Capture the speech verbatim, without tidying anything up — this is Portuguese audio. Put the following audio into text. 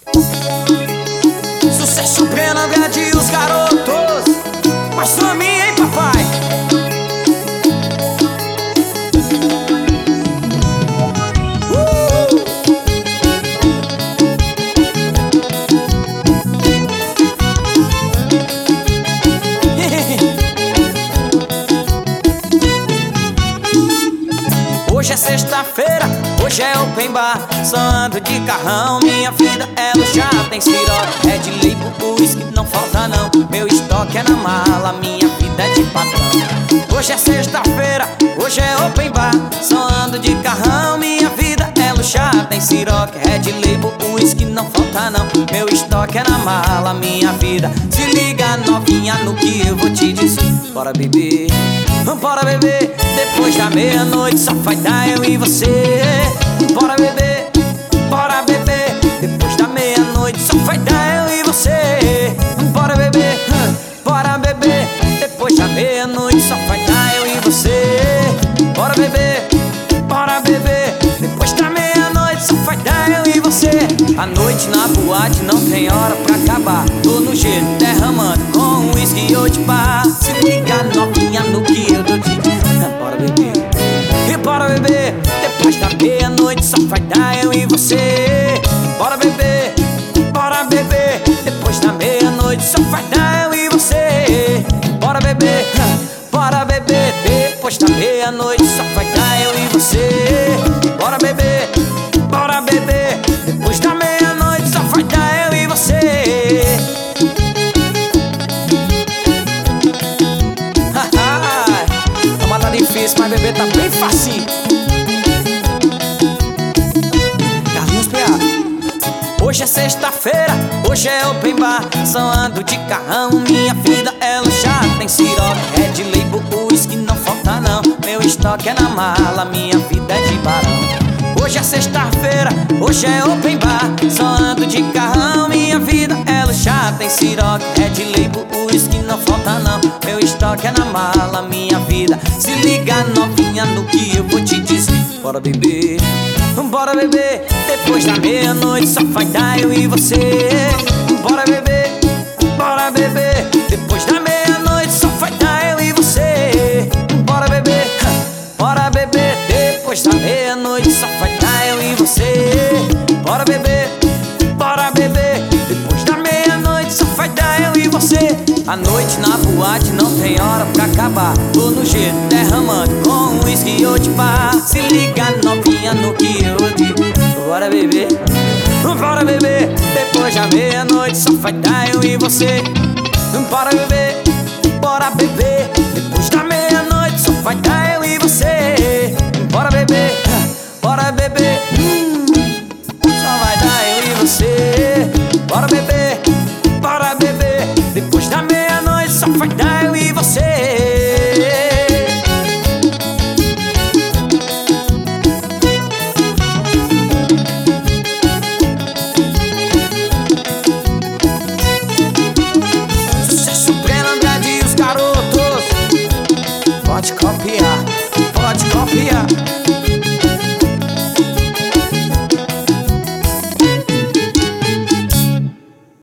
Sucesso pleno, agrade os garotos. Mas pra mim, hein, papai? Uh! Hoje é sexta-feira, hoje é open bar. Só ando de carrão, minha vida é luxar. Tem ciroque, é de leipo, uísque não falta não. Meu estoque é na mala, minha vida é de patrão. Hoje é sexta-feira, hoje é open bar. Só ando de carrão, minha vida é luxar. Tem ciroque, é de leipo, uísque não falta não. Meu estoque é na mala, minha vida. Se liga novinha no que eu vou te dizer. Bora beber, bora beber. Depois da meia-noite só vai dar eu e você. Bora beber, bora beber. Depois da meia-noite só vai dar eu e você. Bora beber, bora beber. Depois da meia-noite só vai dar eu e você. Bora beber, bora beber. Depois da meia-noite só vai dar eu e você. A noite na boate não tem hora pra acabar. Tô no jeito derramando com um whisky ou de bar. Se liga novinha no que eu tô te dizendo. Bora beber, e bora beber. Depois da meia-noite só vai dar eu e você. Bora beber, bora beber. Depois da meia-noite só vai dar eu e você. Bora beber, bora beber. Depois da meia-noite só vai dar eu e você. Bora beber, bora beber. Depois da meia-noite só vai dar eu e você. Toma tá difícil, mas beber tá bem facinho. Carlinhos P A. Hoje é sexta-feira, hoje é open bar. Só ando de carrão, minha vida é luxar. Tem ciroque, é de leipo, uísque não falta não. Meu estoque é na mala, minha vida é de barão. Hoje é sexta-feira, hoje é open bar. Só ando de carrão, minha vida é luxar. Tem ciroque, é de leipo, uísque não falta não. Meu estoque é na mala, minha vida. Se liga novinha no que eu vou te dizer. Bora beber, bora beber. Depois da meia-noite só vai dar eu e você. Bora beber, bora beber. Depois da meia-noite só vai dar eu e você. Bora beber, bora beber. Depois da meia-noite só vai dar eu e você. Bora beber, bora beber. Depois da meia-noite só vai dar eu e você. A noite na boate não tem hora pra acabar. Tô no jeito derramando com um whisky ou de bar. Se liga novinha no que eu digo. Bora beber, bora beber. Depois da meia-noite só vai dar eu e você. Bora beber, bora beber. Depois da meia-noite só vai dar eu e você. Bora beber, bora beber. hum, Só vai dar eu e você. Bora beber, bora beber. Depois da meia-noite só vai dar eu e você. Sucesso pleno, Andrade e os garotos. Pode copiar, pode copiar.